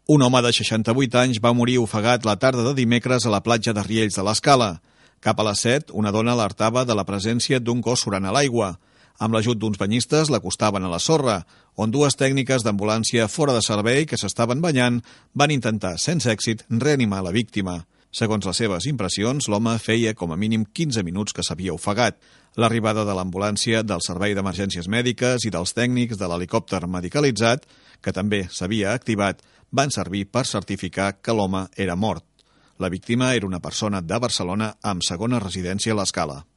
Un home de 68 anys va morir ofegat la tarda de dimecres a la platja de Riells de l'Escala. Cap a les 7, una dona alertava de la presència d'un cos surant a l'aigua. Amb l'ajut d'uns banyistes l'acostaven a la sorra, on dues tècniques d'ambulància fora de servei que s'estaven banyant van intentar, sense èxit, reanimar la víctima. Segons les seves impressions, l'home feia com a mínim 15 minuts que s'havia ofegat. L'arribada de l'ambulància, del servei d'emergències mèdiques i dels tècnics de l'helicòpter medicalitzat, que també s'havia activat, van servir per certificar que l'home era mort. La víctima era una persona de Barcelona amb segona residència a l'Escala.